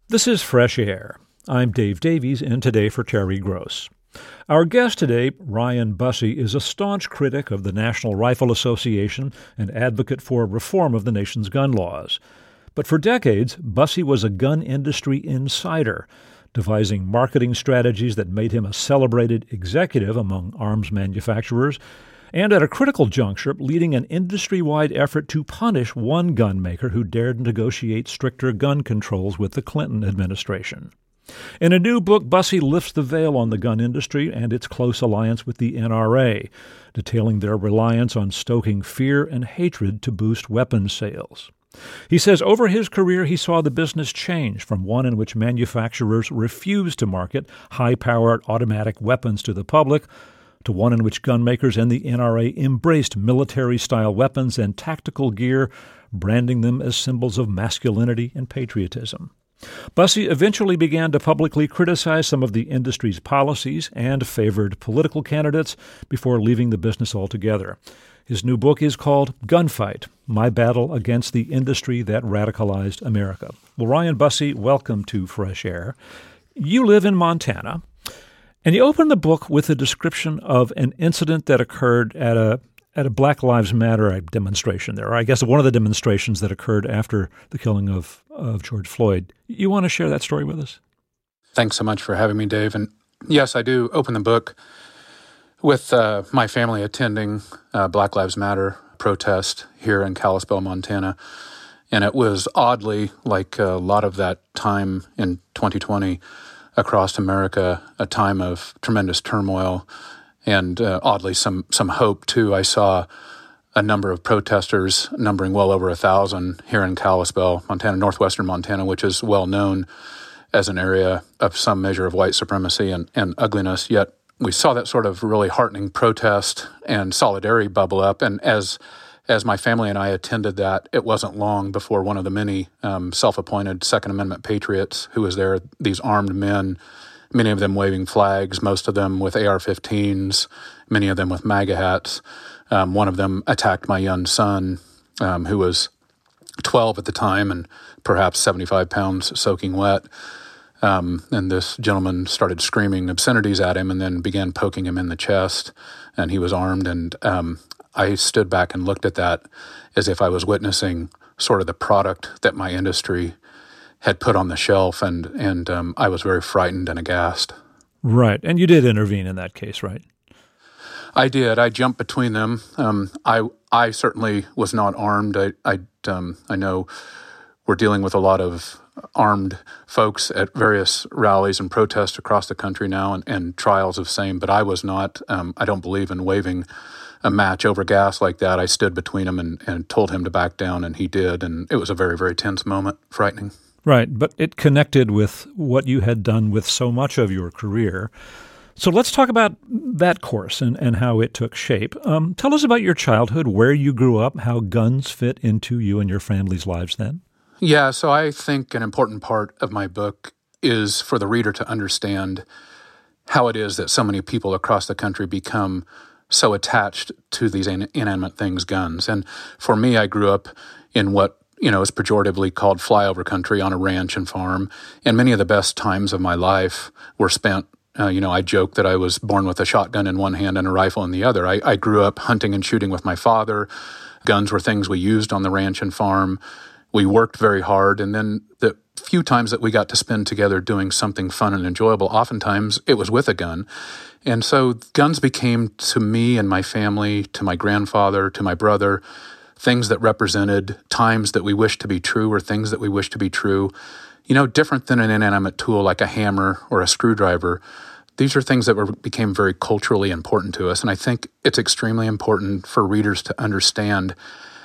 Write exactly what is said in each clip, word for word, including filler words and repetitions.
This is Fresh Air. I'm Dave Davies, in today for Terry Gross. Our guest today, Ryan Busse, is a staunch critic of the National Rifle Association and advocate for reform of the nation's gun laws. But for decades, Busse was a gun industry insider, devising marketing strategies that made him a celebrated executive among arms manufacturers, and at a critical juncture, leading an industry-wide effort to punish one gun maker who dared negotiate stricter gun controls with the Clinton administration. In a new book, Busse lifts the veil on the gun industry and its close alliance with the N R A, detailing their reliance on stoking fear and hatred to boost weapons sales. He says over his career he saw the business change from one in which manufacturers refused to market high-powered automatic weapons to the public to one in which gunmakers and the N R A embraced military-style weapons and tactical gear, branding them as symbols of masculinity and patriotism. Busse eventually began to publicly criticize some of the industry's policies and favored political candidates before leaving the business altogether. His new book is called Gunfight: My Battle Against the Industry That Radicalized America. Well, Ryan Busse, welcome to Fresh Air. You live in Montana. And you open the book with a description of an incident that occurred at a at a Black Lives Matter demonstration there, or I guess one of the demonstrations that occurred after the killing of, of George Floyd. You want to share that story with us? Thanks so much for having me, Dave. And yes, I do open the book with uh, my family attending uh, Black Lives Matter protest here in Kalispell, Montana. And it was oddly, like a lot of that time in twenty twenty, across America, a time of tremendous turmoil and uh, oddly some some hope too. I saw a number of protesters, numbering well over a thousand, here in Kalispell, Montana, northwestern Montana, which is well known as an area of some measure of white supremacy and, and ugliness. Yet we saw that sort of really heartening protest and solidarity bubble up. And as As my family and I attended that, it wasn't long before one of the many um, self-appointed Second Amendment patriots who was there, these armed men, many of them waving flags, most of them with A R fifteens, many of them with MAGA hats. Um, one of them attacked my young son, um, who was twelve at the time and perhaps seventy-five pounds soaking wet. Um, and this gentleman started screaming obscenities at him and then began poking him in the chest, and he was armed. And um, I stood back and looked at that as if I was witnessing sort of the product that my industry had put on the shelf, and and um, I was very frightened and aghast. Right, and you did intervene in that case, right? I did. I jumped between them. Um, I I certainly was not armed. I I um, I know we're dealing with a lot of armed folks at various rallies and protests across the country now, and, and trials of same, but I was not. Um, I don't believe in waving a match over gas like that. I stood between him and, and told him to back down, and he did, and it was a very, very tense moment, frightening. Right, but it connected with what you had done with so much of your career. So let's talk about that course and, and how it took shape. Um, tell us about your childhood, where you grew up, how guns fit into you and your family's lives then. Yeah, so I think an important part of my book is for the reader to understand how it is that so many people across the country become so attached to these inanimate things, guns. And for me, I grew up in what, you know, is pejoratively called flyover country on a ranch and farm. And many of the best times of my life were spent, uh, you know, I joke that I was born with a shotgun in one hand and a rifle in the other. I, I grew up hunting and shooting with my father. Guns were things we used on the ranch and farm. We worked very hard. And then the few times that we got to spend together doing something fun and enjoyable, oftentimes it was with a gun. And so guns became, to me and my family, to my grandfather, to my brother, things that represented times that we wished to be true or things that we wished to be true. You know, different than an inanimate tool like a hammer or a screwdriver. These are things that were, became very culturally important to us. And I think it's extremely important for readers to understand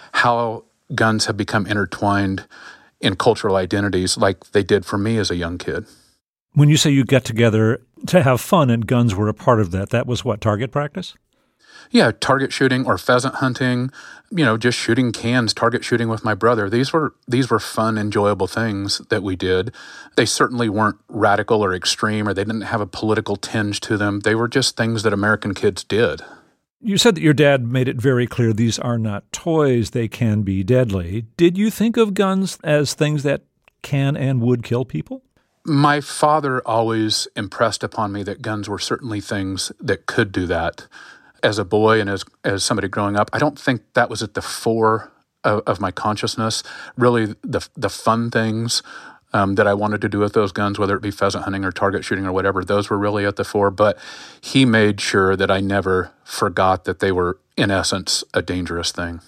how guns have become intertwined in cultural identities like they did for me as a young kid. When you say you get together to have fun and guns were a part of that, that was what, target practice? Yeah, target shooting or pheasant hunting, you know, just shooting cans, target shooting with my brother. These were these were fun, enjoyable things that we did. They certainly weren't radical or extreme, or they didn't have a political tinge to them. They were just things that American kids did. You said that your dad made it very clear these are not toys, they can be deadly. Did you think of guns as things that can and would kill people? My father always impressed upon me that guns were certainly things that could do that. As a boy and as as somebody growing up, I don't think that was at the fore of, of my consciousness. Really, the the fun things um, that I wanted to do with those guns, whether it be pheasant hunting or target shooting or whatever, those were really at the fore. But he made sure that I never forgot that they were, in essence, a dangerous thing.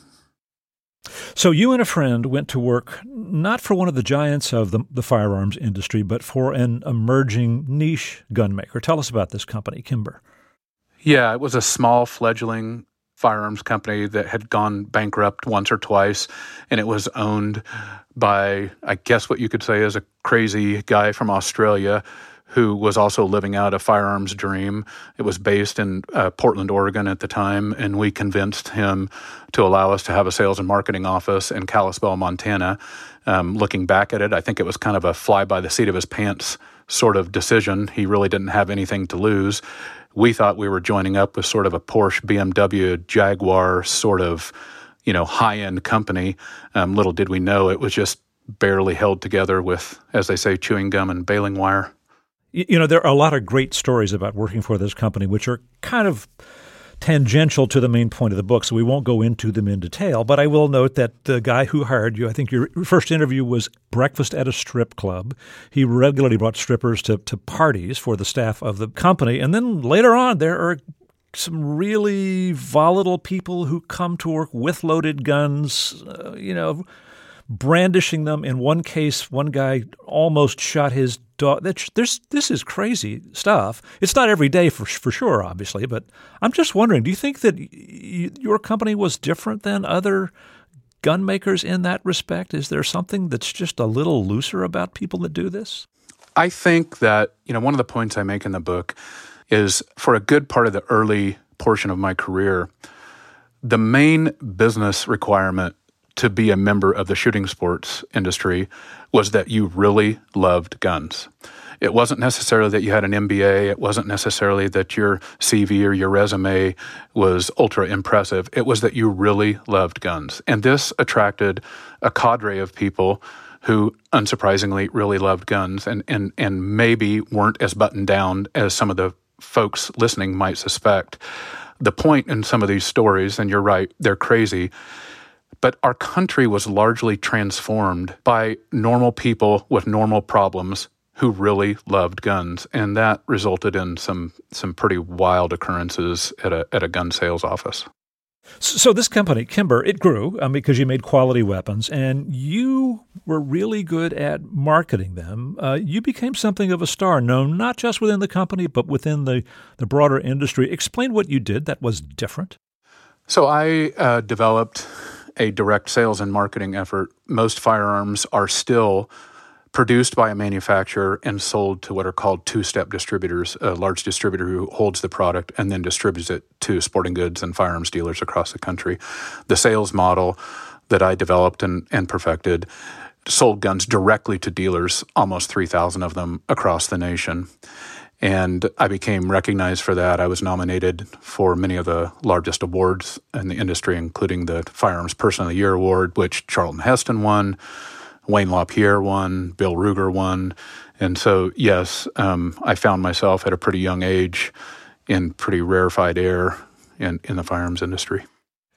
So you and a friend went to work not for one of the giants of the, the firearms industry, but for an emerging niche gun maker. Tell us about this company, Kimber. Yeah, it was a small fledgling firearms company that had gone bankrupt once or twice, and it was owned by, I guess what you could say is a crazy guy from Australia who was also living out a firearms dream. It was based in uh, Portland, Oregon at the time, and we convinced him to allow us to have a sales and marketing office in Kalispell, Montana. Um, looking back at it, I think it was kind of a fly by the seat of his pants sort of decision. He really didn't have anything to lose. We thought we were joining up with sort of a Porsche, B M W, Jaguar sort of, you know, high-end company. Um, little did we know it was just barely held together with, as they say, chewing gum and baling wire. You know, there are a lot of great stories about working for this company, which are kind of tangential to the main point of the book, so we won't go into them in detail. But I will note that the guy who hired you, I think your first interview was breakfast at a strip club. He regularly brought strippers to, to parties for the staff of the company. And then later on, there are some really volatile people who come to work with loaded guns, uh, you know, brandishing them. In one case, one guy almost shot his dog. There's, this is crazy stuff. It's not every day for for sure, obviously, but I'm just wondering, do you think that y- your company was different than other gun makers in that respect? Is there something that's just a little looser about people that do this? I think that, you know, one of the points I make in the book is for a good part of the early portion of my career, the main business requirement to be a member of the shooting sports industry was that you really loved guns. It wasn't necessarily that you had an M B A. It wasn't necessarily that your C V or your resume was ultra impressive. It was that you really loved guns. And this attracted a cadre of people who, unsurprisingly, really loved guns and, and, and maybe weren't as buttoned down as some of the folks listening might suspect. The point in some of these stories, and you're right, they're crazy, but our country was largely transformed by normal people with normal problems who really loved guns. And that resulted in some some pretty wild occurrences at a at a gun sales office. So this company, Kimber, it grew um, because you made quality weapons, and you were really good at marketing them. Uh, you became something of a star, known not just within the company, but within the, the broader industry. Explain what you did that was different. So I uh, developed a direct sales and marketing effort. Most firearms are still produced by a manufacturer and sold to what are called two-step distributors, a large distributor who holds the product and then distributes it to sporting goods and firearms dealers across the country. The sales model that I developed and, and perfected sold guns directly to dealers, almost three thousand of them across the nation. And I became recognized for that. I was nominated for many of the largest awards in the industry, including the Firearms Person of the Year Award, which Charlton Heston won, Wayne LaPierre won, Bill Ruger won. And so, yes, um, I found myself at a pretty young age in pretty rarefied air in, in the firearms industry.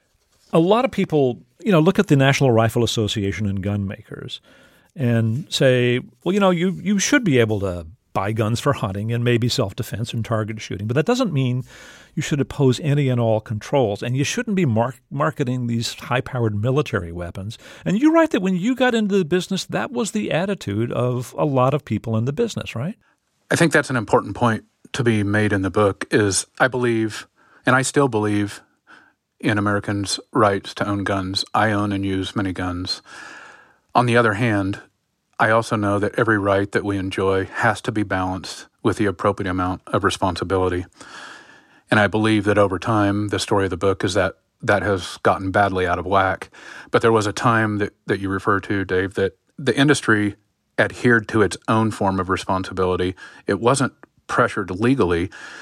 A lot of people, you know, look at the National Rifle Association and gun makers and say, well, you know, you, you should be able to buy guns for hunting and maybe self-defense and target shooting. But that doesn't mean you should oppose any and all controls, and you shouldn't be mar- marketing these high-powered military weapons. And you write that when you got into the business, that was the attitude of a lot of people in the business, right? I think that's an important point to be made in the book is I believe, and I still believe, in Americans' rights to own guns. I own and use many guns. On the other hand, I also know that every right that we enjoy has to be balanced with the appropriate amount of responsibility. And I believe that over time, the story of the book is that that has gotten badly out of whack. But there was a time that, that you refer to, Dave, that the industry adhered to its own form of responsibility. It wasn't pressured legally,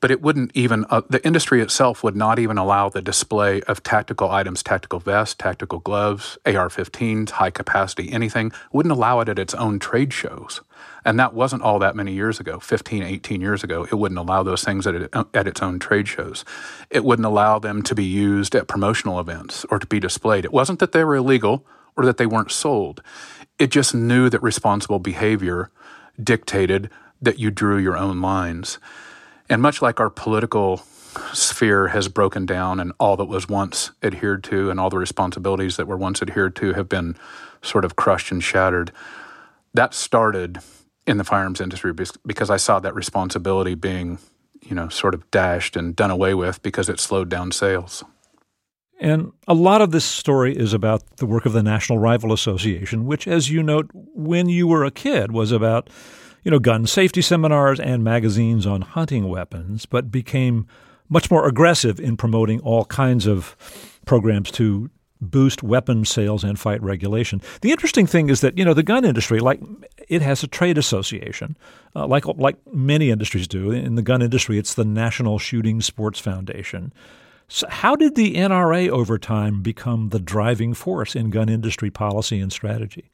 but it wouldn't even, uh, the industry itself would not even allow the display of tactical items, tactical vests, tactical gloves, A R fifteens, high capacity, anything, wouldn't allow it at its own trade shows. And that wasn't all that many years ago, fifteen, eighteen years ago. It wouldn't allow those things at, it, at its own trade shows. It wouldn't allow them to be used at promotional events or to be displayed. It wasn't that they were illegal or that they weren't sold. It just knew that responsible behavior dictated that you drew your own lines. And much like our political sphere has broken down and all that was once adhered to and all the responsibilities that were once adhered to have been sort of crushed and shattered, that started in the firearms industry because I saw that responsibility being, you know, sort of dashed and done away with because it slowed down sales. And a lot of this story is about the work of the National Rifle Association, which, as you note, when you were a kid was about, you know, gun safety seminars and magazines on hunting weapons, but became much more aggressive in promoting all kinds of programs to boost weapons sales and fight regulation. The interesting thing is that, you know, the gun industry, like it has a trade association, uh, like like many industries do. In the gun industry, it's the National Shooting Sports Foundation. So how did the N R A over time become the driving force in gun industry policy and strategy?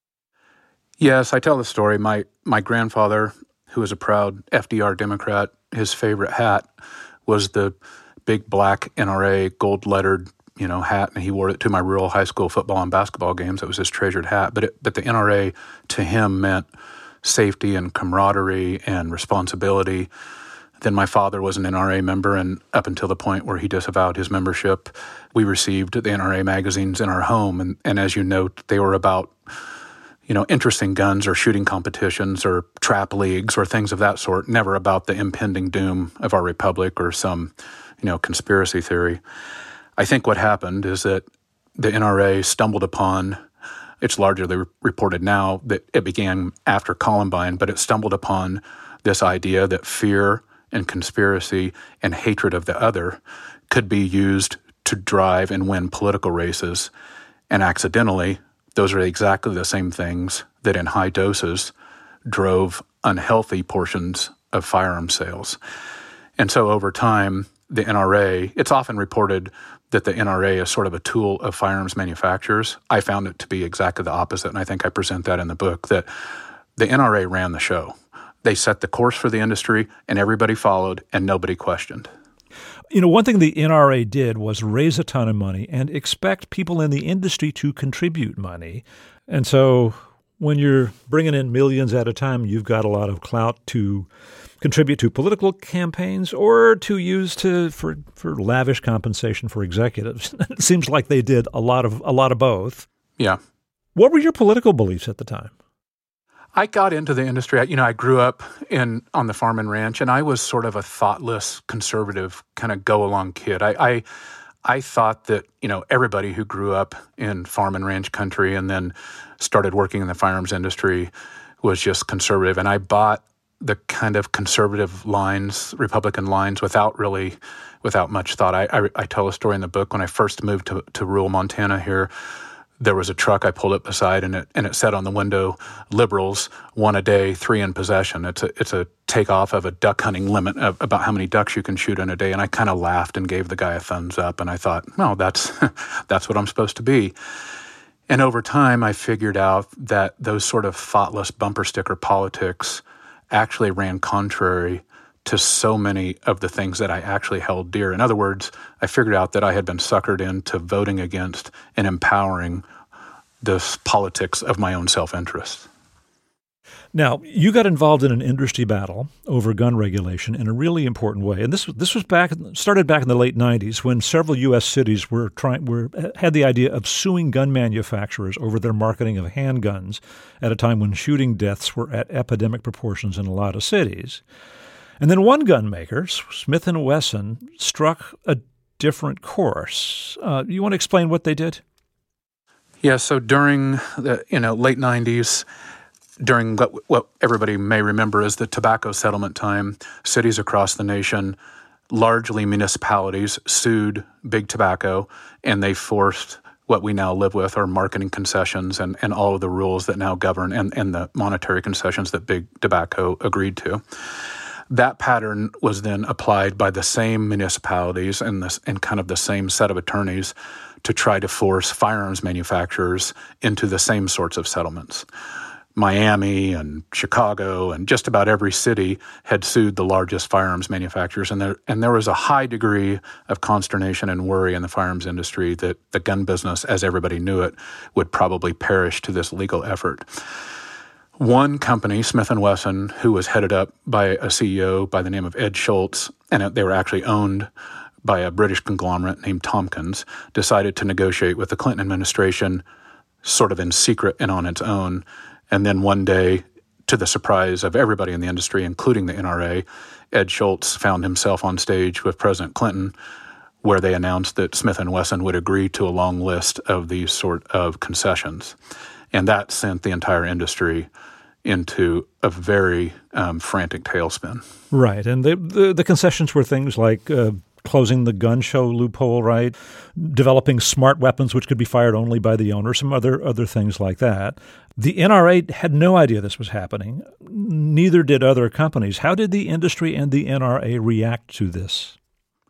Yes, I tell the story. My my grandfather, who was a proud F D R Democrat, his favorite hat was the big black N R A gold-lettered, you know, hat, and he wore it to my rural high school football and basketball games. It was his treasured hat. But it, but the N R A to him meant safety and camaraderie and responsibility. Then my father was an N R A member, and up until the point where he disavowed his membership, we received the N R A magazines in our home. And, and as you note, they were about, you know, interesting guns or shooting competitions or trap leagues or things of that sort, never about the impending doom of our republic or some, you know, conspiracy theory. I think what happened is that the N R A stumbled upon, it's largely reported now that it began after Columbine, but it stumbled upon this idea that fear and conspiracy and hatred of the other could be used to drive and win political races. And accidentally, those are exactly the same things that in high doses drove unhealthy portions of firearm sales. And so over time, the N R A, it's often reported that the N R A is sort of a tool of firearms manufacturers. I found it to be exactly the opposite, and I think I present that in the book, that the N R A ran the show. They set the course for the industry, and everybody followed, and nobody questioned. You know, one thing the N R A did was raise a ton of money and expect people in the industry to contribute money. And so when you're bringing in millions at a time, you've got a lot of clout to contribute to political campaigns or to use to for, for lavish compensation for executives. It seems like they did a lot of a lot of both. Yeah. What were your political beliefs at the time? I got into the industry. You know, I grew up in on the farm and ranch, and I was sort of a thoughtless, conservative, kind of go-along kid. I, I I thought that, you know, everybody who grew up in farm and ranch country and then started working in the firearms industry was just conservative. And I bought the kind of conservative lines, Republican lines, without really, without much thought. I, I, I tell a story in the book. When I first moved to, to rural Montana here, there was a truck I pulled up beside, and it and it said on the window, "Liberals, one a day, three in possession." It's a it's a takeoff of a duck hunting limit of about how many ducks you can shoot in a day. And I kind of laughed and gave the guy a thumbs up, and I thought, no, that's that's what I'm supposed to be. And over time, I figured out that those sort of thoughtless bumper sticker politics actually ran contrary to so many of the things that I actually held dear. In other words, I figured out that I had been suckered into voting against and empowering the politics of my own self-interest. Now, you got involved in an industry battle over gun regulation in a really important way, and this this was back started back in the late nineties when several U S cities were trying were had the idea of suing gun manufacturers over their marketing of handguns at a time when shooting deaths were at epidemic proportions in a lot of cities. And then one gun maker, Smith and Wesson, struck a different course. Uh, you want to explain what they did? Yeah. So during the you know late nineties. During what, what everybody may remember as the tobacco settlement time, cities across the nation, largely municipalities, sued Big Tobacco, and they forced what we now live with are marketing concessions and, and all of the rules that now govern and, and the monetary concessions that Big Tobacco agreed to. That pattern was then applied by the same municipalities and this and kind of the same set of attorneys to try to force firearms manufacturers into the same sorts of settlements. Miami and Chicago and just about every city had sued the largest firearms manufacturers, and there and there was a high degree of consternation and worry in the firearms industry that the gun business, as everybody knew it, would probably perish to this legal effort. One company, Smith and Wesson, who was headed up by a C E O by the name of Ed Schultz, and they were actually owned by a British conglomerate named Tompkins, decided to negotiate with the Clinton administration sort of in secret and on its own. And then one day, to the surprise of everybody in the industry, including the N R A, Ed Schultz found himself on stage with President Clinton, where they announced that Smith and Wesson would agree to a long list of these sort of concessions. And that sent the entire industry into a very um, frantic tailspin. Right. And the, the, the concessions were things like uh, closing the gun show loophole, right? Developing smart weapons which could be fired only by the owner, some other other things like that. The N R A had no idea this was happening. Neither did other companies. How did the industry and the N R A react to this?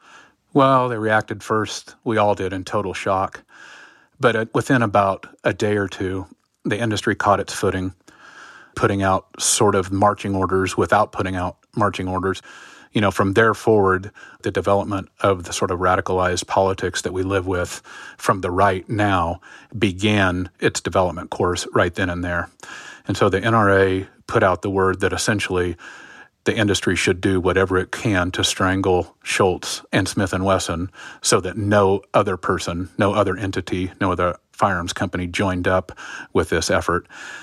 Well, they reacted first. We all did in total shock. But uh, within about a day or two, the industry caught its footing, putting out sort of marching orders without putting out marching orders. You know, from there forward, the development of the sort of radicalized politics that we live with from the right now began its development course right then and there. And so the N R A put out the word that essentially the industry should do whatever it can to strangle Schultz and Smith and Wesson so that no other person, no other entity, no other firearms company joined up with this effort.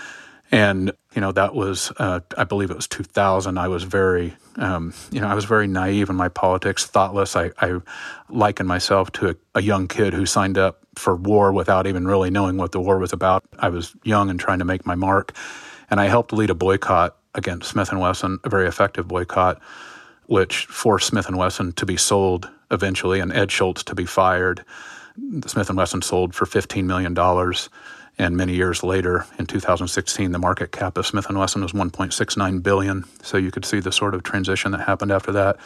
And, you know, that was, uh, I believe it was two thousand. I was very, um, you know, I was very naive in my politics, thoughtless. I, I liken myself to a, a young kid who signed up for war without even really knowing what the war was about. I was young and trying to make my mark. And I helped lead a boycott against Smith and Wesson, a very effective boycott, which forced Smith and Wesson to be sold eventually and Ed Schultz to be fired. Smith and Wesson sold for fifteen million dollars. And many years later, in two thousand sixteen, the market cap of Smith and Wesson was one point six nine billion dollars. So you could see the sort of transition that happened after that.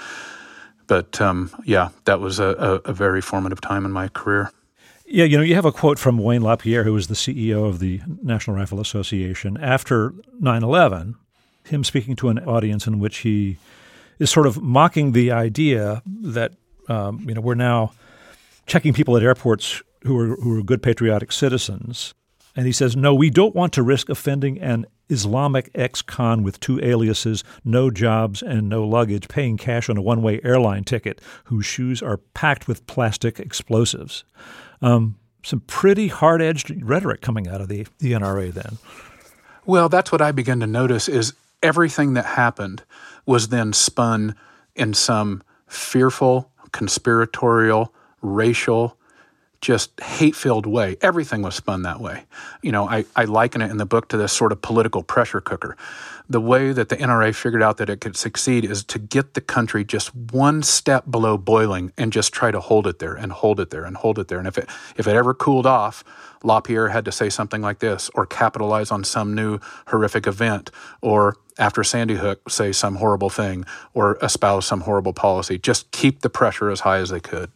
But um, yeah, that was a, a, a very formative time in my career. Yeah, you know, you have a quote from Wayne LaPierre, who was the C E O of the National Rifle Association, after nine eleven, him speaking to an audience in which he is sort of mocking the idea that, um, you know, we're now checking people at airports who are who are good patriotic citizens. And he says, no, we don't want to risk offending an Islamic ex-con with two aliases, no jobs and no luggage, paying cash on a one-way airline ticket, whose shoes are packed with plastic explosives. Um, some pretty hard-edged rhetoric coming out of the, the N R A then. Well, that's what I began to notice is everything that happened was then spun in some fearful, conspiratorial, racial, just hate-filled way. Everything was spun that way. You know, I, I liken it in the book to this sort of political pressure cooker. The way that the N R A figured out that it could succeed is to get the country just one step below boiling and just try to hold it there and hold it there and hold it there. And if it if it ever cooled off, LaPierre had to say something like this or capitalize on some new horrific event or after Sandy Hook say some horrible thing or espouse some horrible policy. Just keep the pressure as high as they could.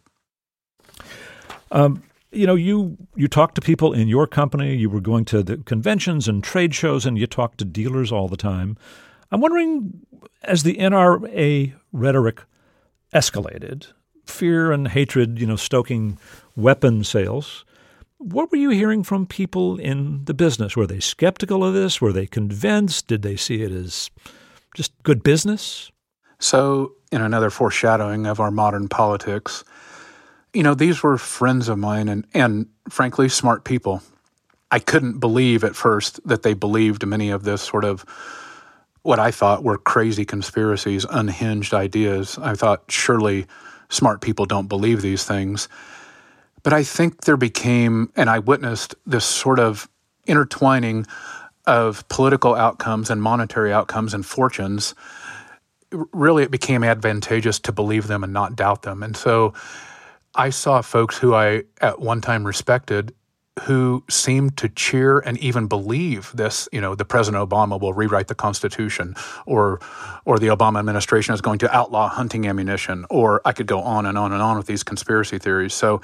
Um, you know, you you talked to people in your company, you were going to the conventions and trade shows, and you talked to dealers all the time. I'm wondering, as the N R A rhetoric escalated, fear and hatred, you know, stoking weapon sales, what were you hearing from people in the business? Were they skeptical of this? Were they convinced? Did they see it as just good business? So, in another foreshadowing of our modern politics, you know, these were friends of mine and, and frankly, smart people. I couldn't believe at first that they believed many of this sort of what I thought were crazy conspiracies, unhinged ideas. I thought surely smart people don't believe these things. But I think there became, and I witnessed this sort of intertwining of political outcomes and monetary outcomes and fortunes. Really, it became advantageous to believe them and not doubt them. And so I saw folks who I at one time respected who seemed to cheer and even believe this, you know, the President Obama will rewrite the Constitution, or or the Obama administration is going to outlaw hunting ammunition, or I could go on and on and on with these conspiracy theories. So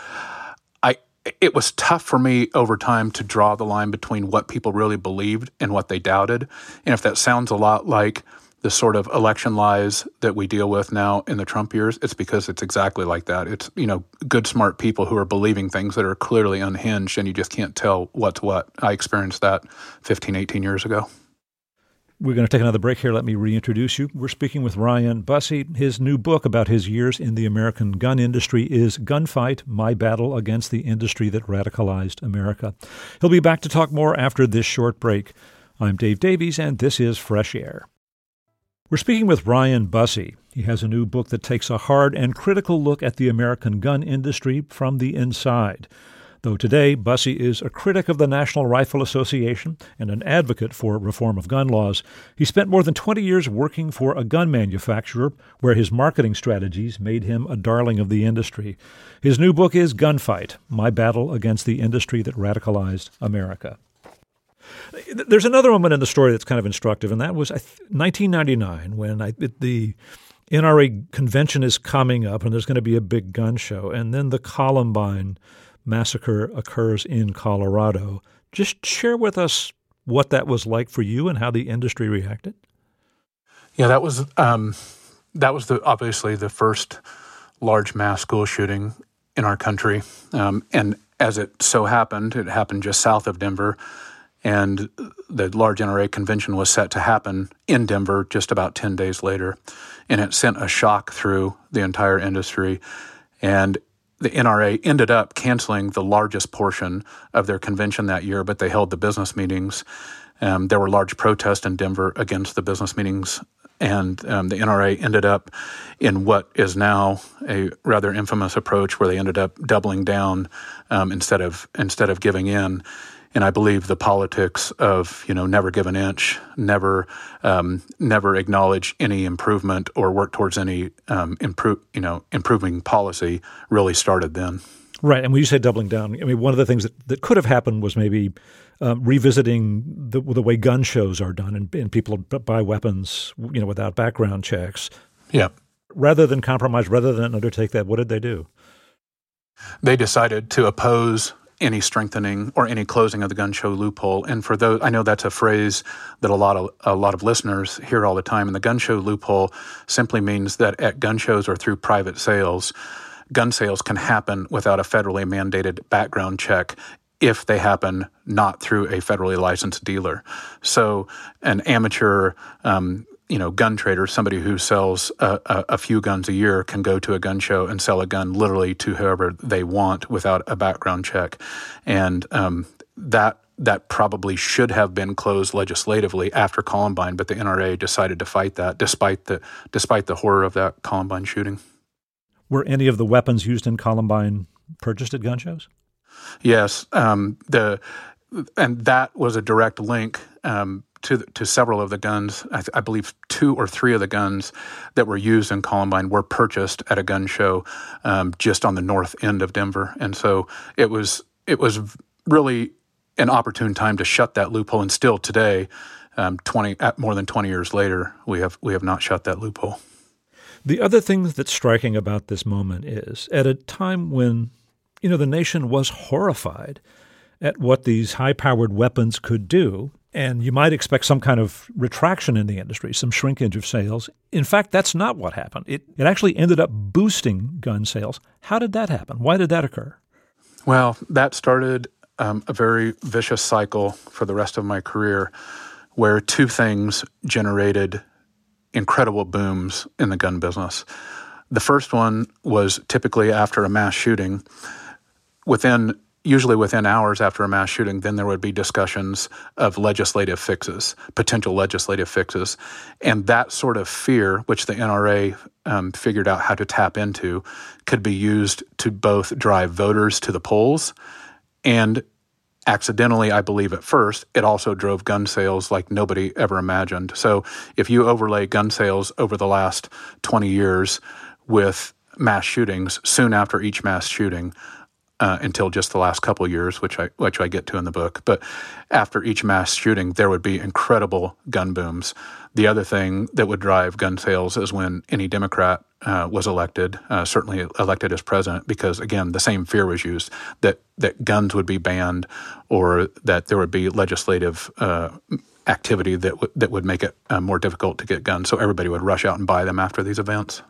I it was tough for me over time to draw the line between what people really believed and what they doubted. And if that sounds a lot like the sort of election lies that we deal with now in the Trump years, it's because it's exactly like that. It's, you know, good, smart people who are believing things that are clearly unhinged, and you just can't tell what's what. I experienced that fifteen, eighteen years ago. We're going to take another break here. Let me reintroduce you. We're speaking with Ryan Busse. His new book about his years in the American gun industry is Gunfight, My Battle Against the Industry That Radicalized America. He'll be back to talk more after this short break. I'm Dave Davies, and this is Fresh Air. We're speaking with Ryan Busse. He has a new book that takes a hard and critical look at the American gun industry from the inside. Though today, Busse is a critic of the National Rifle Association and an advocate for reform of gun laws, he spent more than twenty years working for a gun manufacturer where his marketing strategies made him a darling of the industry. His new book is Gunfight, My Battle Against the Industry That Radicalized America. There's another moment in the story that's kind of instructive, and that was nineteen ninety-nine when I, the N R A convention is coming up and there's going to be a big gun show, and then the Columbine massacre occurs in Colorado. Just share with us what that was like for you and how the industry reacted. Yeah, that was um, that was the obviously the first large mass school shooting in our country, um, and as it so happened, it happened just south of Denver. And the large N R A convention was set to happen in Denver just about ten days later. And it sent a shock through the entire industry. And the N R A ended up canceling the largest portion of their convention that year, but they held the business meetings. Um, there were large protests in Denver against the business meetings. And um, the N R A ended up in what is now a rather infamous approach where they ended up doubling down um, instead of instead of giving in. And I believe the politics of, you know, never give an inch, never, um, never acknowledge any improvement or work towards any, um, improve, you know, improving policy really started then. Right. And when you say doubling down, I mean, one of the things that, that could have happened was maybe um, revisiting the, the way gun shows are done, and, and people buy weapons, you know, without background checks. Yeah. Rather than compromise, rather than undertake that, what did they do? They decided to oppose any strengthening or any closing of the gun show loophole. And for those, I know that's a phrase that a lot of a lot of listeners hear all the time. And the gun show loophole simply means that at gun shows or through private sales, gun sales can happen without a federally mandated background check if they happen not through a federally licensed dealer. So an amateur um, you know, gun trader, somebody who sells a, a, a few guns a year, can go to a gun show and sell a gun literally to whoever they want without a background check. And um, that that probably should have been closed legislatively after Columbine, but the N R A decided to fight that despite the despite the horror of that Columbine shooting. Were any of the weapons used in Columbine purchased at gun shows? Yes. Um, the and that was a direct link um, to to several of the guns. I, I believe two or three of the guns that were used in Columbine were purchased at a gun show um, just on the north end of Denver, and so it was it was really an opportune time to shut that loophole. And still today, um, twenty more than twenty years later, we have we have not shut that loophole. The other thing that's striking about this moment is at a time when, you know, the nation was horrified at what these high-powered weapons could do, and you might expect some kind of retraction in the industry, some shrinkage of sales. In fact, that's not what happened. It it actually ended up boosting gun sales. How did that happen? Why did that occur? Well, that started um, a very vicious cycle for the rest of my career, where two things generated incredible booms in the gun business. The first one was typically after a mass shooting. Within Usually within hours after a mass shooting, then there would be discussions of legislative fixes, potential legislative fixes. And that sort of fear, which the N R A um, figured out how to tap into, could be used to both drive voters to the polls and accidentally, I believe at first, it also drove gun sales like nobody ever imagined. So if you overlay gun sales over the last twenty years with mass shootings, soon after each mass shooting, uh, until just the last couple of years, which I which I get to in the book. But after each mass shooting, there would be incredible gun booms. The other thing that would drive gun sales is when any Democrat uh, was elected, uh, certainly elected as president, because, again, the same fear was used, that, that guns would be banned or that there would be legislative uh, activity that, w- that would make it uh, more difficult to get guns. So everybody would rush out and buy them after these events.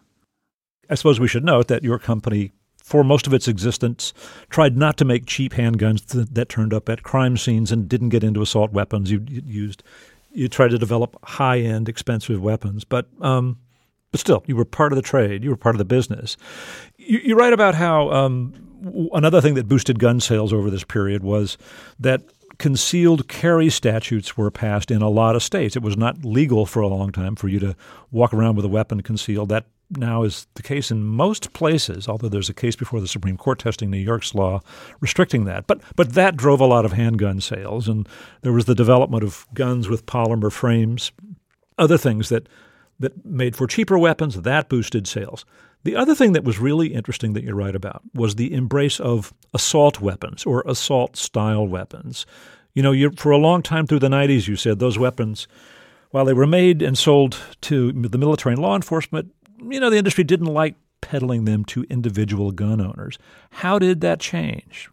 I suppose we should note that your company, for most of its existence, tried not to make cheap handguns th- that turned up at crime scenes and didn't get into assault weapons. You, you used... You tried to develop high-end, expensive weapons, but um, but still, you were part of the trade. You were part of the business. You, you write about how um, w- another thing that boosted gun sales over this period was that concealed carry statutes were passed in a lot of states. It was not legal for a long time for you to walk around with a weapon concealed. That now is the case in most places, although there's a case before the Supreme Court testing New York's law restricting that. But but that drove a lot of handgun sales, and there was the development of guns with polymer frames, other things that that made for cheaper weapons. That boosted sales. The other thing that was really interesting that you write about was the embrace of assault weapons or assault-style weapons. You know, you, for a long time through the nineties, you said those weapons, while they were made and sold to the military and law enforcement, you know, the industry didn't like peddling them to individual gun owners. How did that change?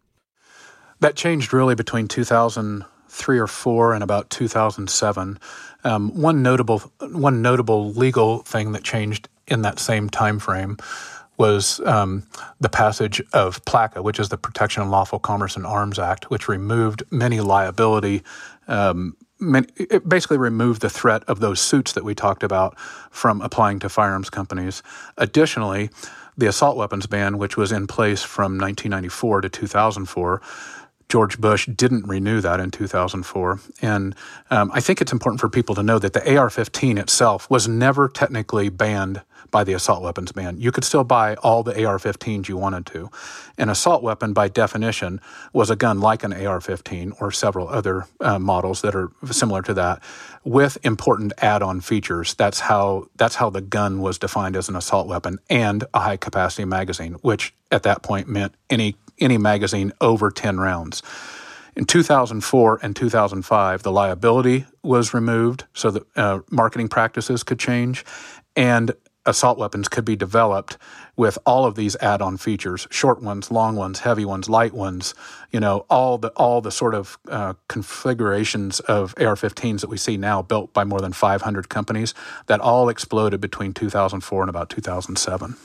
That changed really between two thousand three or four and about two thousand seven. Um, one notable one notable legal thing that changed in that same time frame was um, the passage of PLACA, which is the Protection of Lawful Commerce in Arms Act, which removed many liability. Um, many, it basically removed the threat of those suits that we talked about from applying to firearms companies. Additionally, the assault weapons ban, which was in place from nineteen ninety-four to two thousand four, George Bush didn't renew that in two thousand four. And um, I think it's important for people to know that the A R fifteen itself was never technically banned by the assault weapons ban. You could still buy all the A R fifteens you wanted to. An assault weapon, by definition, was a gun like an A R fifteen or several other uh, models that are similar to that, with important add-on features. That's how that's how the gun was defined as an assault weapon, and a high-capacity magazine, which at that point meant any any magazine over ten rounds. In two thousand four and two thousand five, the liability was removed so that uh, marketing practices could change, and assault weapons could be developed with all of these add-on features: short ones, long ones, heavy ones, light ones. You know, all the all the sort of uh, configurations of A R fifteens that we see now, built by more than five hundred companies, that all exploded between two thousand four and about two thousand seven.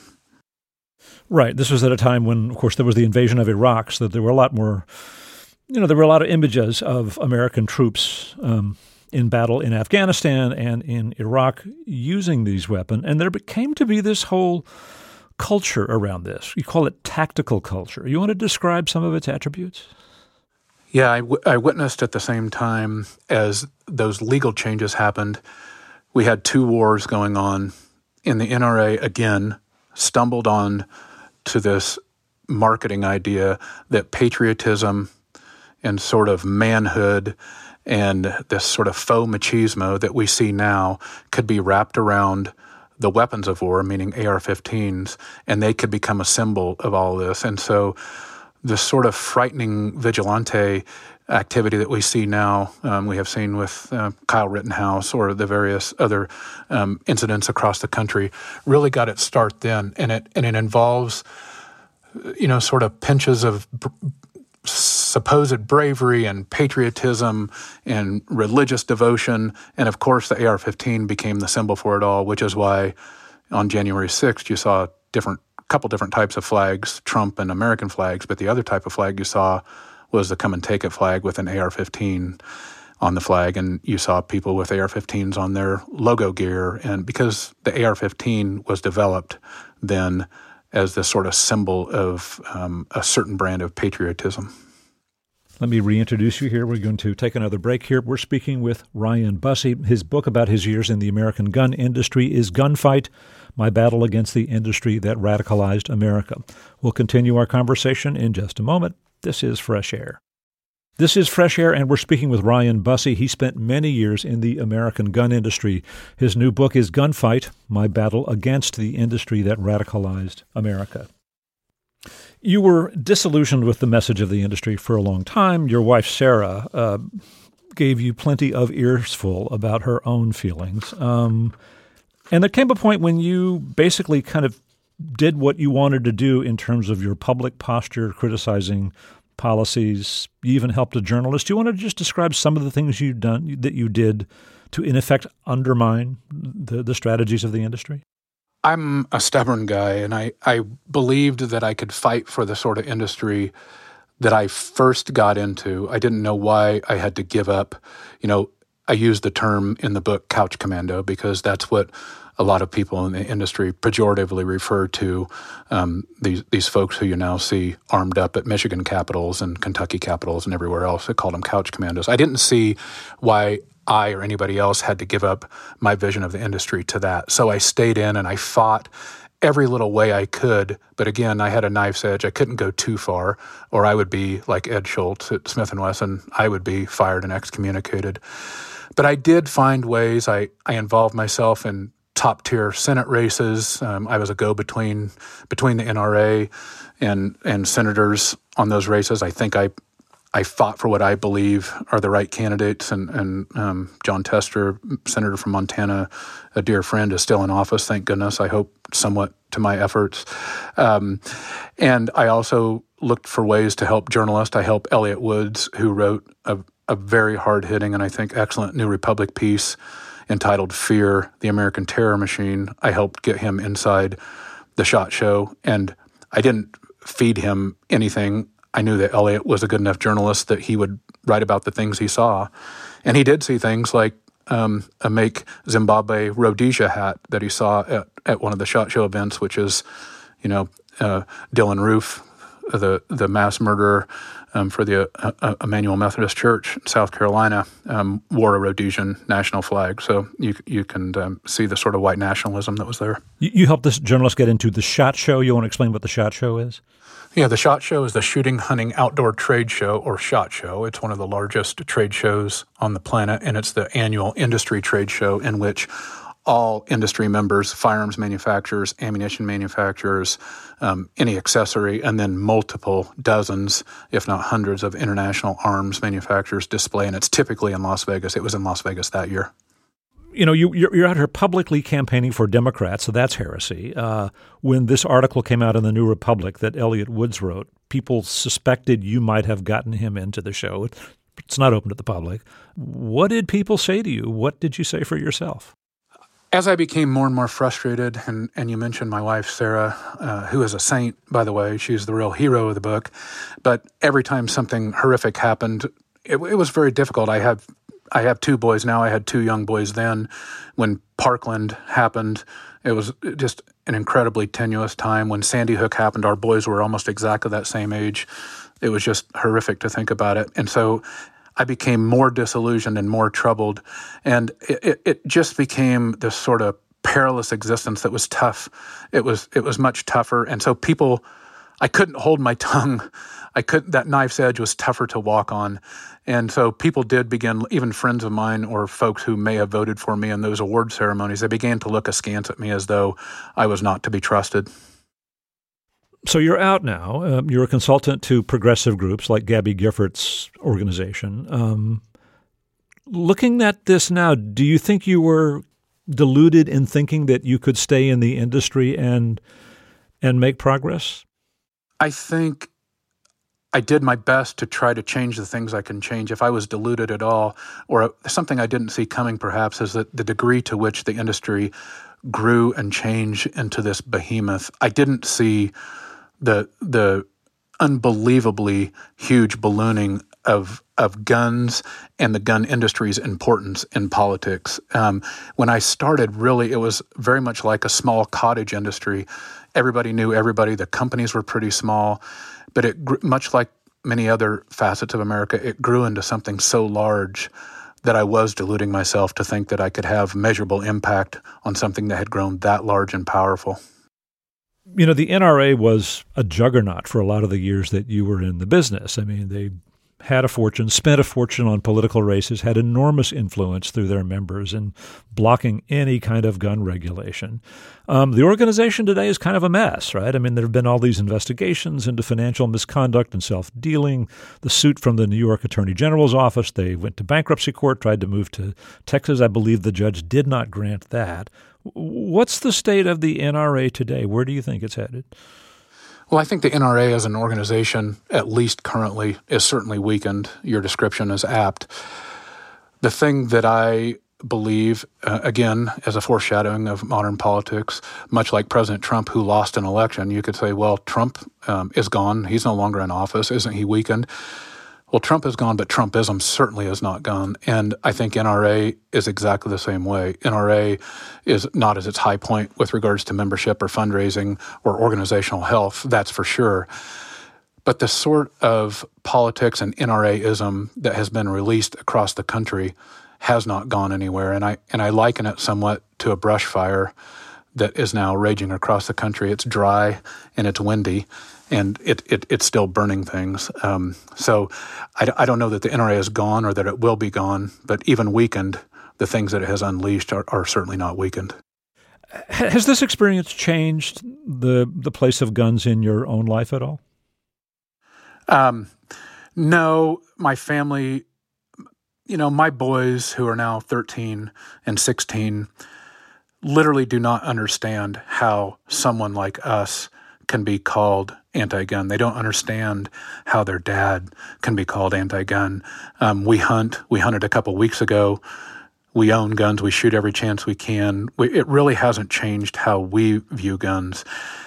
Right. This was at a time when, of course, there was the invasion of Iraq, so there were a lot more, you know, there were a lot of images of American troops um, in battle in Afghanistan and in Iraq using these weapons. And there came to be this whole culture around this. You call it tactical culture. You want to describe some of its attributes? Yeah, I, w- I witnessed at the same time as those legal changes happened, we had two wars going on. In the N R A, again, stumbled on to this marketing idea that patriotism and sort of manhood and this sort of faux machismo that we see now could be wrapped around the weapons of war, meaning A R fifteens, and they could become a symbol of all this. And so this sort of frightening vigilante activity that we see now, um, we have seen with uh, Kyle Rittenhouse or the various other um, incidents across the country, really got its start then. And it and it involves, you know, sort of pinches of b- supposed bravery and patriotism and religious devotion. And of course, the A R fifteen became the symbol for it all, which is why on January sixth, you saw different couple different types of flags, Trump and American flags, but the other type of flag you saw was the come and take it flag with an A R fifteen on the flag, and you saw people with A R fifteens on their logo gear. And because the A R fifteen was developed then as this sort of symbol of um, a certain brand of patriotism. Let me reintroduce you here. We're going to take another break here. We're speaking with Ryan Busse. His book about his years in the American gun industry is Gunfight: My Battle Against the Industry That Radicalized America. We'll continue our conversation in just a moment. This is Fresh Air. This is Fresh Air, and we're speaking with Ryan Busse. He spent many years in the American gun industry. His new book is Gunfight: My Battle Against the Industry That Radicalized America. You were disillusioned with the message of the industry for a long time. Your wife, Sarah, uh, gave you plenty of earsful about her own feelings. Um, and there came a point when you basically kind of did what you wanted to do in terms of your public posture, criticizing policies. You even helped a journalist. Do you want to just describe some of the things you've done, that you did to, in effect, undermine the, the strategies of the industry? I'm a stubborn guy, and I, I believed that I could fight for the sort of industry that I first got into. I didn't know why I had to give up. You know, I used the term in the book couch commando because that's what a lot of people in the industry pejoratively refer to um, these these folks who you now see armed up at Michigan Capitals and Kentucky Capitals and everywhere else. They called them couch commandos. I didn't see why I or anybody else had to give up my vision of the industry to that. So I stayed in and I fought every little way I could. But again, I had a knife's edge. I couldn't go too far, or I would be like Ed Schultz at Smith and Wesson. I would be fired and excommunicated. But I did find ways. I, I involved myself in top-tier Senate races. Um, I was a go-between between the N R A and and senators on those races. I think I I fought for what I believe are the right candidates, and, and um, John Tester, senator from Montana, a dear friend, is still in office, thank goodness. I hope somewhat to my efforts. Um, and I also looked for ways to help journalists. I helped Elliott Woods, who wrote a, a very hard-hitting and I think excellent New Republic piece entitled Fear, the American Terror Machine. I helped get him inside the SHOT Show, and I didn't feed him anything. I knew that Elliott was a good enough journalist that he would write about the things he saw. And he did see things like um, a Make Zimbabwe Rhodesia hat that he saw at, at one of the SHOT Show events, which is, you know, uh, Dylan Roof, the the mass murderer um, for the uh, uh, Emmanuel Methodist Church in South Carolina, um, wore a Rhodesian national flag. So you you can um, see the sort of white nationalism that was there. You, you helped this journalist get into the SHOT Show. You want to explain what the SHOT Show is? Yeah, the SHOT Show is the Shooting Hunting Outdoor Trade Show, or SHOT Show. It's one of the largest trade shows on the planet, and it's the annual industry trade show in which all industry members, firearms manufacturers, ammunition manufacturers, um, any accessory, and then multiple dozens, if not hundreds, of international arms manufacturers display, and it's typically in Las Vegas. It was in Las Vegas that year. You know, you, you're, you're out here publicly campaigning for Democrats, so that's heresy. Uh, when this article came out in the New Republic that Elliott Woods wrote, people suspected you might have gotten him into the show. It's not open to the public. What did people say to you? What did you say for yourself? As I became more and more frustrated, and, and you mentioned my wife, Sarah, uh, who is a saint, by the way, she's the real hero of the book, but every time something horrific happened, it, it was very difficult. I have I have two boys now. I had two young boys then. When Parkland happened, it was just an incredibly tenuous time. When Sandy Hook happened, our boys were almost exactly that same age. It was just horrific to think about it. And so I became more disillusioned and more troubled. And it, it, it just became this sort of perilous existence that was tough. It was it was much tougher. And so people, I couldn't hold my tongue. I couldn't, that knife's edge was tougher to walk on. And so people did begin, even friends of mine or folks who may have voted for me in those award ceremonies, they began to look askance at me as though I was not to be trusted. So you're out now. Um, you're a consultant to progressive groups like Gabby Giffords' organization. Um, looking at this now, do you think you were deluded in thinking that you could stay in the industry and and make progress? I think I did my best to try to change the things I can change. If I was deluded at all, or something I didn't see coming perhaps, is that the degree to which the industry grew and changed into this behemoth. I didn't see the the unbelievably huge ballooning of of guns and the gun industry's importance in politics. Um, when I started, really, it was very much like a small cottage industry. Everybody knew everybody. The companies were pretty small. But it grew, much like many other facets of America, it grew into something so large that I was deluding myself to think that I could have measurable impact on something that had grown that large and powerful. You know, the N R A was a juggernaut for a lot of the years that you were in the business. I mean, they had a fortune, spent a fortune on political races, had enormous influence through their members in blocking any kind of gun regulation. Um, the organization today is kind of a mess, right? I mean, there have been all these investigations into financial misconduct and self-dealing. The suit from the New York Attorney General's office, they went to bankruptcy court, tried to move to Texas. I believe the judge did not grant that. What's the state of the N R A today? Where do you think it's headed? Well, I think the N R A as an organization, at least currently, is certainly weakened. Your description is apt. The thing that I believe, uh, again, as a foreshadowing of modern politics, much like President Trump, who lost an election, you could say, well, Trump um, is gone. He's no longer in office. Isn't he weakened? Well, Trump is gone, but Trumpism certainly is not gone. And I think N R A is exactly the same way. N R A is not at its high point with regards to membership or fundraising or organizational health, that's for sure. But the sort of politics and N R A-ism that has been released across the country has not gone anywhere. And I and I liken it somewhat to a brush fire that is now raging across the country. It's dry and it's windy, and it, it it's still burning things. Um, so I, I don't know that the N R A is gone or that it will be gone, but even weakened, the things that it has unleashed are, are certainly not weakened. Has this experience changed the the place of guns in your own life at all? Um, no, my family, you know, my boys who are now thirteen and sixteen literally do not understand how someone like us can be called anti-gun. They don't understand how their dad can be called anti-gun. Um, we hunt. We hunted a couple weeks ago. We own guns. We shoot every chance we can. We, it really hasn't changed how we view guns.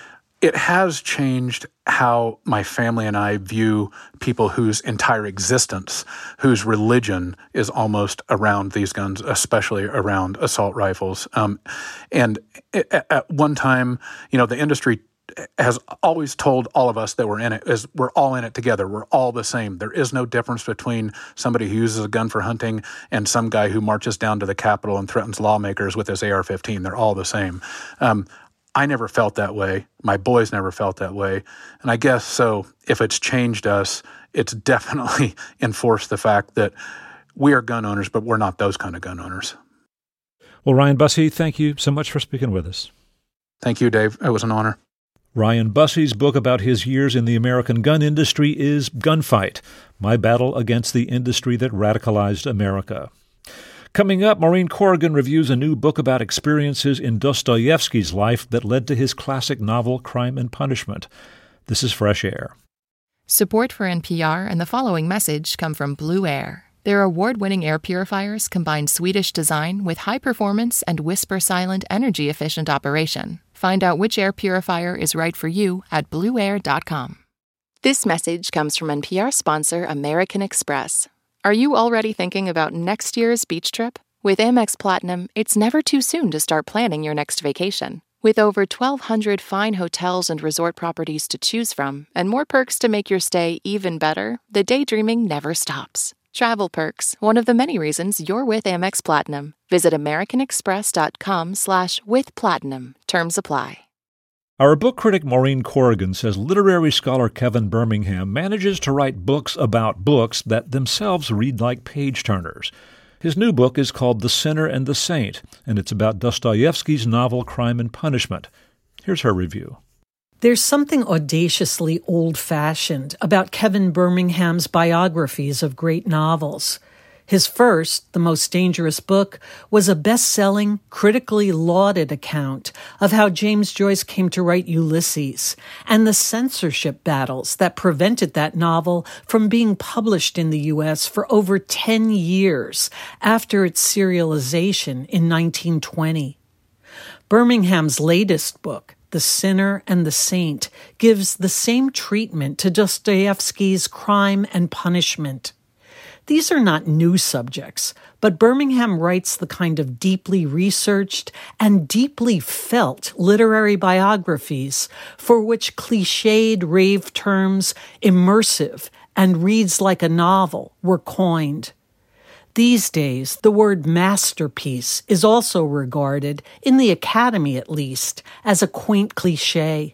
It has changed how my family and I view people whose entire existence, whose religion is almost around these guns, especially around assault rifles. Um, and at, at one time, you know, the industry has always told all of us that we're in it, is we're all in it together. We're all the same. There is no difference between somebody who uses a gun for hunting and some guy who marches down to the Capitol and threatens lawmakers with his A R fifteen. They're all the same. Um, I never felt that way. My boys never felt that way. And I guess so if it's changed us, it's definitely enforced the fact that we are gun owners, but we're not those kind of gun owners. Well, Ryan Busse, thank you so much for speaking with us. Thank you, Dave. It was an honor. Ryan Busse's book about his years in the American gun industry is Gunfight, My Battle Against the Industry That Radicalized America. Coming up, Maureen Corrigan reviews a new book about experiences in Dostoevsky's life that led to his classic novel, Crime and Punishment. This is Fresh Air. Support for N P R and the following message come from Blue Air. Their award-winning air purifiers combine Swedish design with high performance and whisper-silent, energy-efficient operation. Find out which air purifier is right for you at blue air dot com. This message comes from N P R sponsor American Express. Are you already thinking about next year's beach trip? With Amex Platinum, it's never too soon to start planning your next vacation. With over twelve hundred fine hotels and resort properties to choose from, and more perks to make your stay even better, the daydreaming never stops. Travel perks, one of the many reasons you're with Amex Platinum. Visit americanexpress.com slash with platinum. Terms apply. Our book critic Maureen Corrigan says literary scholar Kevin Birmingham manages to write books about books that themselves read like page-turners. His new book is called The Sinner and the Saint, and it's about Dostoevsky's novel Crime and Punishment. Here's her review. There's something audaciously old-fashioned about Kevin Birmingham's biographies of great novels. His first, The Most Dangerous Book, was a best-selling, critically lauded account of how James Joyce came to write Ulysses and the censorship battles that prevented that novel from being published in the U S for over ten years after its serialization in nineteen twenty. Birmingham's latest book, The Sinner and the Saint, gives the same treatment to Dostoevsky's Crime and Punishment. These are not new subjects, but Birmingham writes the kind of deeply researched and deeply felt literary biographies for which cliched rave terms immersive and reads like a novel were coined. These days, the word masterpiece is also regarded, in the Academy at least, as a quaint cliché.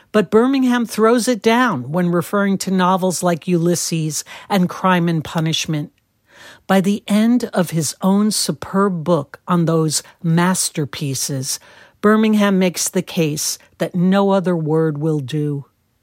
but Birmingham throws it down when referring to novels like Ulysses and Crime and Punishment. By the end of his own superb book on those masterpieces, Birmingham makes the case that no other word will do.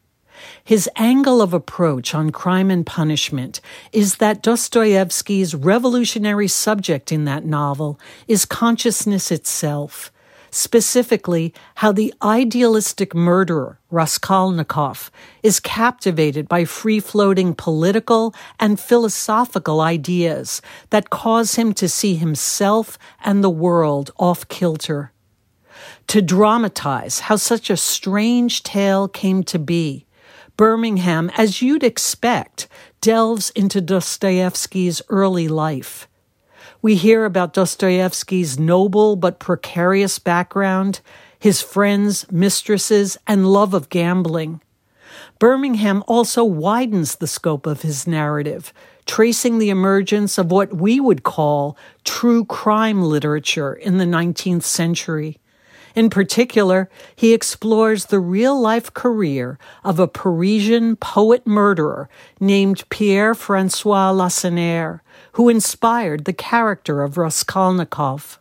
His angle of approach on Crime and Punishment is that Dostoevsky's revolutionary subject in that novel is consciousness itself, specifically how the idealistic murderer, Raskolnikov, is captivated by free-floating political and philosophical ideas that cause him to see himself and the world off-kilter. To dramatize how such a strange tale came to be, Birmingham, as you'd expect, delves into Dostoevsky's early life. We hear about Dostoevsky's noble but precarious background, his friends, mistresses, and love of gambling. Birmingham also widens the scope of his narrative, tracing the emergence of what we would call true crime literature in the nineteenth century. In particular, he explores the real-life career of a Parisian poet-murderer named Pierre-François Lacenaire, who inspired the character of Raskolnikov.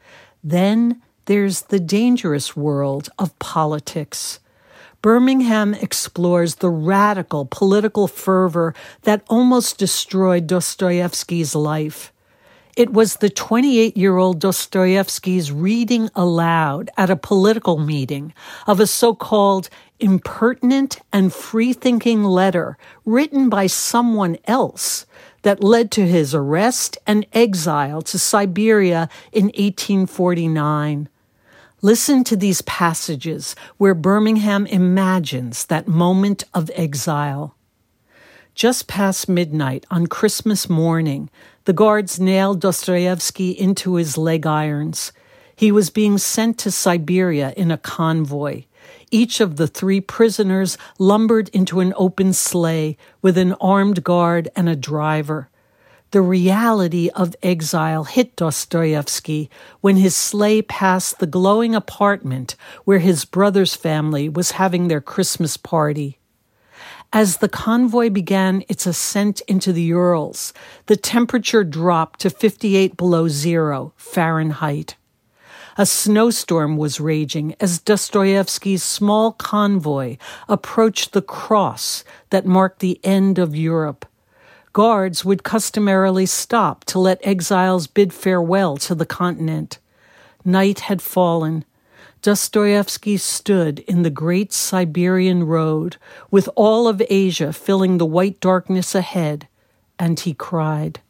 Then there's the dangerous world of politics. Birmingham explores the radical political fervor that almost destroyed Dostoevsky's life. It was the twenty-eight-year-old Dostoevsky's reading aloud at a political meeting of a so-called impertinent and free-thinking letter written by someone else that led to his arrest and exile to Siberia in eighteen forty-nine. Listen to these passages where Birmingham imagines that moment of exile. Just past midnight on Christmas morning, the guards nailed Dostoevsky into his leg irons. He was being sent to Siberia in a convoy. Each of the three prisoners lumbered into an open sleigh with an armed guard and a driver. The reality of exile hit Dostoevsky when his sleigh passed the glowing apartment where his brother's family was having their Christmas party. As the convoy began its ascent into the Urals, the temperature dropped to fifty-eight below zero Fahrenheit. A snowstorm was raging as Dostoevsky's small convoy approached the cross that marked the end of Europe. Guards would customarily stop to let exiles bid farewell to the continent. Night had fallen. Dostoevsky stood in the great Siberian road, with all of Asia filling the white darkness ahead, and he cried.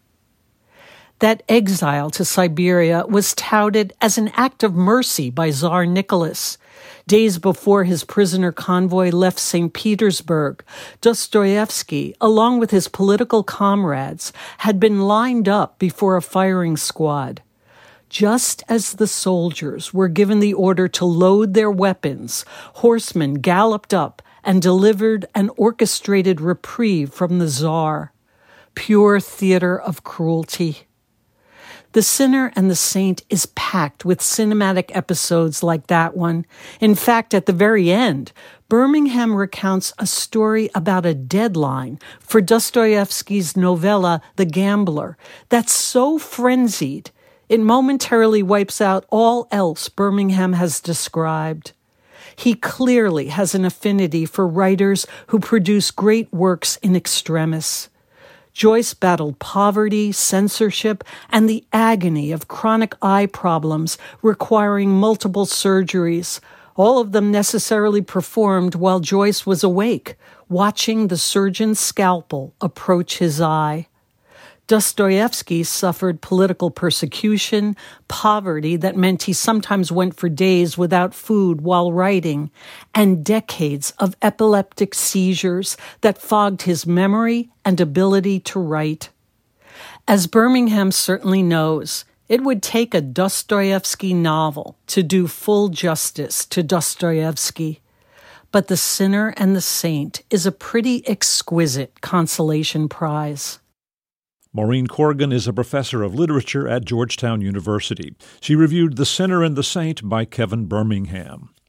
That exile to Siberia was touted as an act of mercy by Tsar Nicholas. Days before his prisoner convoy left Saint Petersburg, Dostoevsky, along with his political comrades, had been lined up before a firing squad. Just as the soldiers were given the order to load their weapons, horsemen galloped up and delivered an orchestrated reprieve from the Tsar. Pure theater of cruelty. The Sinner and the Saint is packed with cinematic episodes like that one. In fact, at the very end, Birmingham recounts a story about a deadline for Dostoevsky's novella, The Gambler, that's so frenzied it momentarily wipes out all else Birmingham has described. He clearly has an affinity for writers who produce great works in extremis. Joyce battled poverty, censorship, and the agony of chronic eye problems requiring multiple surgeries, all of them necessarily performed while Joyce was awake, watching the surgeon's scalpel approach his eye. Dostoevsky suffered political persecution, poverty that meant he sometimes went for days without food while writing, and decades of epileptic seizures that fogged his memory and ability to write. As Birmingham certainly knows, it would take a Dostoevsky novel to do full justice to Dostoevsky. But The Sinner and the Saint is a pretty exquisite consolation prize. Maureen Corrigan is a professor of literature at Georgetown University. She reviewed The Sinner and the Saint by Kevin Birmingham.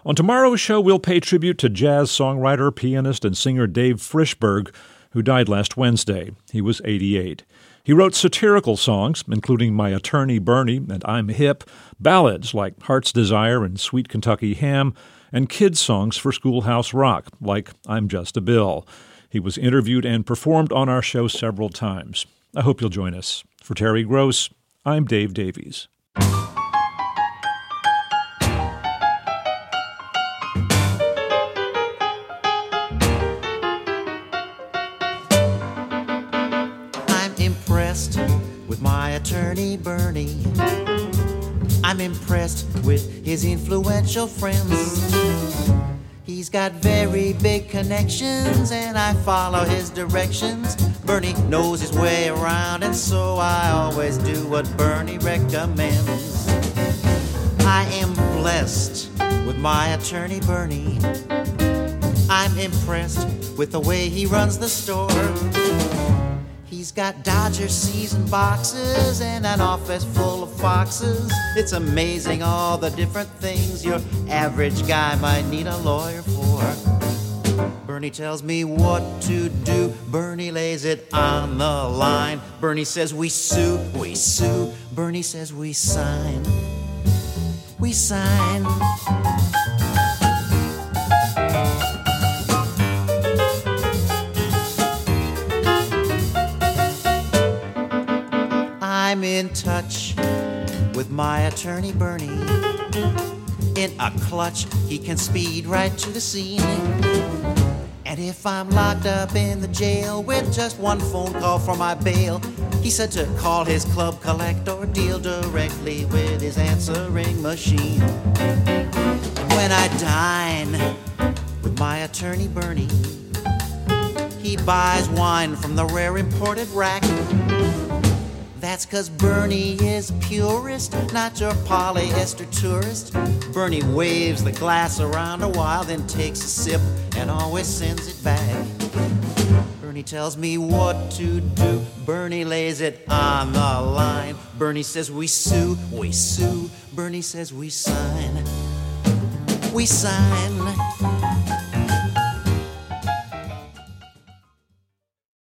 On tomorrow's show, we'll pay tribute to jazz songwriter, pianist, and singer Dave Frischberg, who died last Wednesday. He was eighty-eight. He wrote satirical songs, including My Attorney Bernie and I'm Hip, ballads like Heart's Desire and Sweet Kentucky Ham, and kids' songs for Schoolhouse Rock, like I'm Just a Bill. He was interviewed and performed on our show several times. I hope you'll join us. For Terry Gross, I'm Dave Davies. I'm impressed with my attorney Bernie. I'm impressed with his influential friends. He's got very big connections and I follow his directions. Bernie knows his way around and so I always do what Bernie recommends. I am blessed with my attorney Bernie. I'm impressed with the way he runs the store. He's got Dodger season boxes and an office full of foxes. It's amazing all the different things your average guy might need a lawyer for. Bernie tells me what to do. Bernie lays it on the line. Bernie says we sue, we sue. Bernie says we sign, we sign. I'm in touch with my attorney Bernie. In a clutch, he can speed right to the scene. And if I'm locked up in the jail with just one phone call for my bail, he said to call his club collect or deal directly with his answering machine. When I dine with my attorney Bernie, he buys wine from the rare imported rack. That's 'cause Bernie is purist, not your polyester tourist. Bernie waves the glass around a while, then takes a sip and always sends it back. Bernie tells me what to do. Bernie lays it on the line. Bernie says we sue, we sue. Bernie says we sign, we sign.